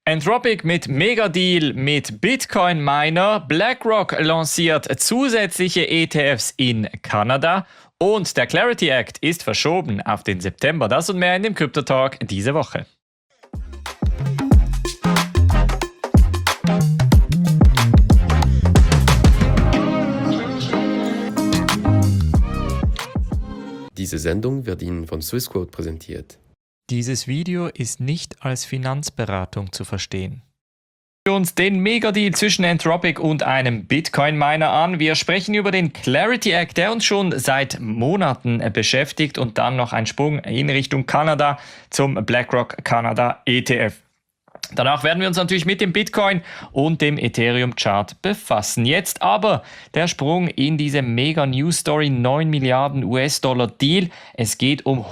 Anthropic mit Megadeal mit Bitcoin Miner, BlackRock lanciert zusätzliche ETFs in Kanada und der Clarity Act ist verschoben auf den September. Das und mehr in dem Crypto Talk diese Woche. Diese Sendung wird Ihnen von Swissquote präsentiert. Dieses Video ist nicht als Finanzberatung zu verstehen. Wir uns den Megadeal zwischen Anthropic und einem Bitcoin-Miner an. Wir sprechen über den Clarity Act, der uns schon seit Monaten beschäftigt, und dann noch ein Sprung in Richtung Kanada zum BlackRock Kanada ETF. Danach werden wir uns natürlich mit dem Bitcoin und dem Ethereum-Chart befassen. Jetzt aber der Sprung in diese Mega-News-Story, 9 Milliarden US-Dollar Deal. Es geht um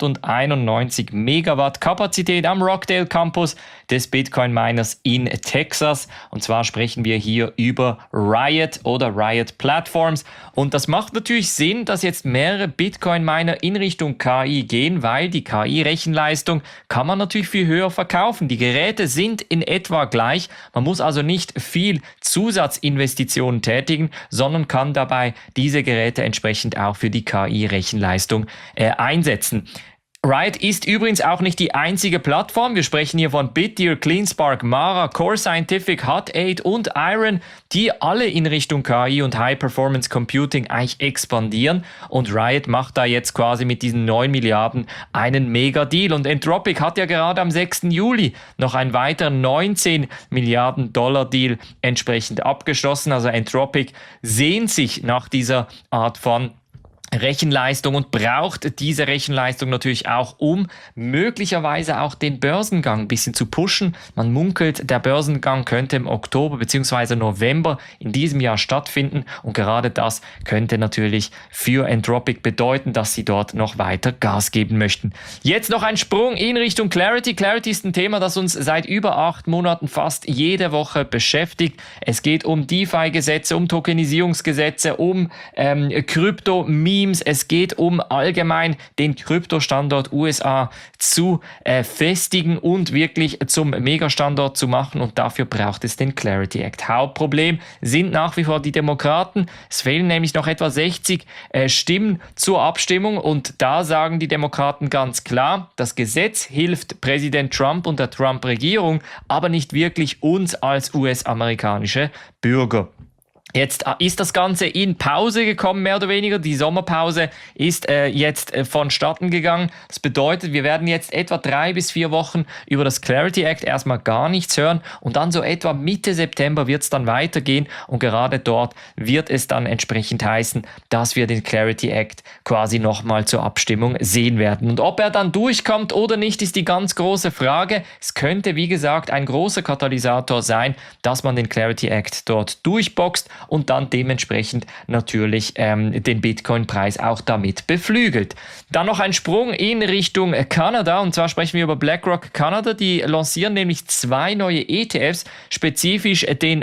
191 Megawatt Kapazität am Rockdale Campus des Bitcoin-Miners in Texas. Und zwar sprechen wir hier über Riot oder Riot Platforms. Und das macht natürlich Sinn, dass jetzt mehrere Bitcoin-Miner in Richtung KI gehen, weil die KI-Rechenleistung kann man natürlich viel höher verkaufen. Die Geräte sind in etwa gleich. Man muss also nicht viel Zusatzinvestitionen tätigen, sondern kann dabei diese Geräte entsprechend auch für die KI-Rechenleistung einsetzen. Riot ist übrigens auch nicht die einzige Plattform. Wir sprechen hier von Bitdeer, CleanSpark, Mara, Core Scientific, Hut 8 und Iron, die alle in Richtung KI und High-Performance Computing eigentlich expandieren. Und Riot macht da jetzt quasi mit diesen 9 Milliarden einen Mega-Deal. Und Anthropic hat ja gerade am 6. Juli noch einen weiteren 19 Milliarden Dollar Deal entsprechend abgeschlossen. Also Anthropic sehnt sich nach dieser Art von Rechenleistung und braucht diese Rechenleistung natürlich auch, um möglicherweise auch den Börsengang ein bisschen zu pushen. Man munkelt, der Börsengang könnte im Oktober bzw. November in diesem Jahr stattfinden, und gerade das könnte natürlich für Anthropic bedeuten, dass sie dort noch weiter Gas geben möchten. Jetzt noch ein Sprung in Richtung Clarity. Clarity ist ein Thema, das uns seit über 8 Monaten fast jede Woche beschäftigt. Es geht um DeFi-Gesetze, um Tokenisierungsgesetze, um Krypto-Memes. Es geht um allgemein den Kryptostandort USA zu festigen und wirklich zum Megastandort zu machen, und dafür braucht es den Clarity Act. Hauptproblem sind nach wie vor die Demokraten. Es fehlen nämlich noch etwa 60 Stimmen zur Abstimmung, und da sagen die Demokraten ganz klar, das Gesetz hilft Präsident Trump und der Trump-Regierung, aber nicht wirklich uns als US-amerikanische Bürger. Jetzt ist das Ganze in Pause gekommen, mehr oder weniger. Die Sommerpause ist jetzt vonstatten gegangen. Das bedeutet, wir werden jetzt etwa 3 bis 4 Wochen über das Clarity Act erstmal gar nichts hören, und dann so etwa Mitte September wird es dann weitergehen, und gerade dort wird es dann entsprechend heißen, dass wir den Clarity Act quasi nochmal zur Abstimmung sehen werden. Und ob er dann durchkommt oder nicht, ist die ganz große Frage. Es könnte, wie gesagt, ein großer Katalysator sein, dass man den Clarity Act dort durchboxt und dann dementsprechend natürlich den Bitcoin-Preis auch damit beflügelt. Dann noch ein Sprung in Richtung Kanada, und zwar sprechen wir über BlackRock Kanada. Die lancieren nämlich 2 neue ETFs, spezifisch den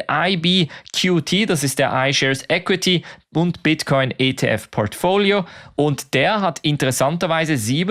IBQT, das ist der iShares Equity und Bitcoin ETF Portfolio, und der hat interessanterweise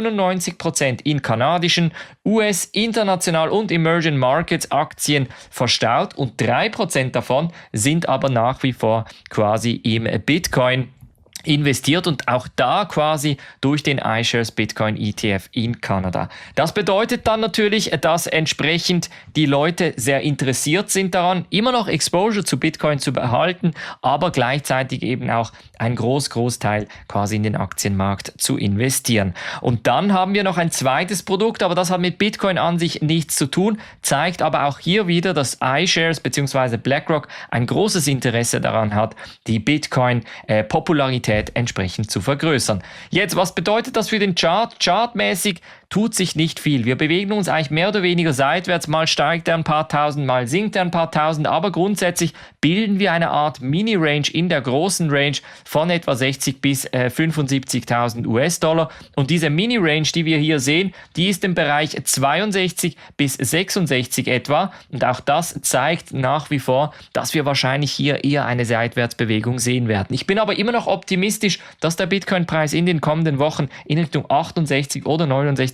97% in kanadischen, US, international und Emerging Markets Aktien verstaut, und 3% davon sind aber nach wie vor quasi im Bitcoin investiert, und auch da quasi durch den iShares Bitcoin ETF in Kanada. Das bedeutet dann natürlich, dass entsprechend die Leute sehr interessiert sind daran, immer noch Exposure zu Bitcoin zu behalten, aber gleichzeitig eben auch einen Großteil quasi in den Aktienmarkt zu investieren. Und dann haben wir noch ein zweites Produkt, aber das hat mit Bitcoin an sich nichts zu tun, zeigt aber auch hier wieder, dass iShares bzw. BlackRock ein großes Interesse daran hat, die Bitcoin-Popularität entsprechend zu vergrößern. Jetzt, was bedeutet das für den Chart? Chartmäßig tut sich nicht viel. Wir bewegen uns eigentlich mehr oder weniger seitwärts. Mal steigt er ein paar tausend, mal sinkt er ein paar tausend, aber grundsätzlich bilden wir eine Art Mini-Range in der großen Range von etwa 60 bis 75.000 US-Dollar. Und diese Mini-Range, die wir hier sehen, die ist im Bereich 62 bis 66 etwa. Und auch das zeigt nach wie vor, dass wir wahrscheinlich hier eher eine Seitwärtsbewegung sehen werden. Ich bin aber immer noch optimistisch, dass der Bitcoin-Preis in den kommenden Wochen in Richtung 68 oder 69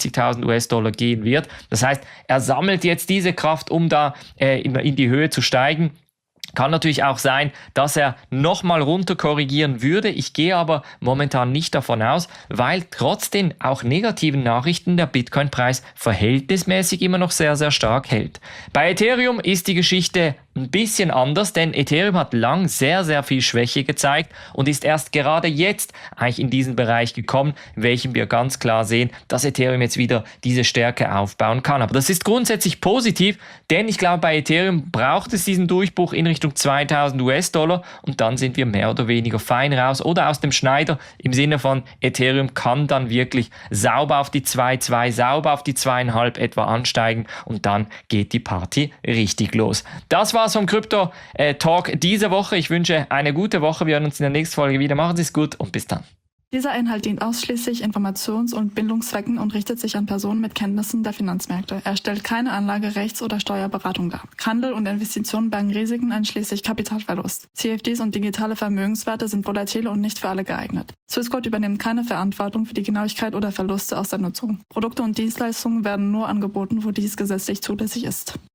60.000 US-Dollar gehen wird. Das heißt, er sammelt jetzt diese Kraft, um da in die Höhe zu steigen. Kann natürlich auch sein, dass er nochmal runter korrigieren würde. Ich gehe aber momentan nicht davon aus, weil trotz den auch negativen Nachrichten der Bitcoin-Preis verhältnismäßig immer noch sehr, sehr stark hält. Bei Ethereum ist die Geschichte ein bisschen anders, denn Ethereum hat lang sehr, sehr viel Schwäche gezeigt und ist erst gerade jetzt eigentlich in diesen Bereich gekommen, in welchem wir ganz klar sehen, dass Ethereum jetzt wieder diese Stärke aufbauen kann. Aber das ist grundsätzlich positiv, denn ich glaube, bei Ethereum braucht es diesen Durchbruch in Richtung 2000 US-Dollar und dann sind wir mehr oder weniger fein raus oder aus dem Schneider im Sinne von Ethereum kann dann wirklich sauber auf die 2,2, sauber auf die 2,5 etwa ansteigen und dann geht die Party richtig los. Das war's vom Krypto-Talk diese Woche. Ich wünsche eine gute Woche. Wir hören uns in der nächsten Folge wieder. Machen Sie es gut und bis dann. Dieser Inhalt dient ausschließlich Informations- und Bildungszwecken und richtet sich an Personen mit Kenntnissen der Finanzmärkte. Er stellt keine Anlage-, Rechts- oder Steuerberatung dar. Handel und Investitionen bergen Risiken einschließlich Kapitalverlust. CFDs und digitale Vermögenswerte sind volatile und nicht für alle geeignet. Swissquote übernimmt keine Verantwortung für die Genauigkeit oder Verluste aus der Nutzung. Produkte und Dienstleistungen werden nur angeboten, wo dies gesetzlich zulässig ist.